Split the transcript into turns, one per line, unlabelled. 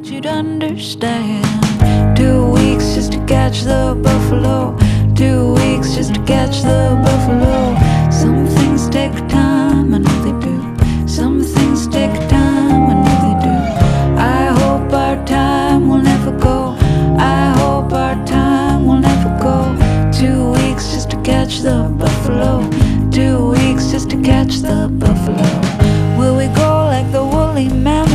that you'd understand. 2 weeks just to catch the buffalo. 2 weeks just to catch the buffalo. Some things take time, I know they do. Some things take time, I know they do. I hope our time will never go. I hope our time will never go. 2 weeks just to catch the buffalo. 2 weeks just to catch the buffalo. Will we go like the woolly mammoth?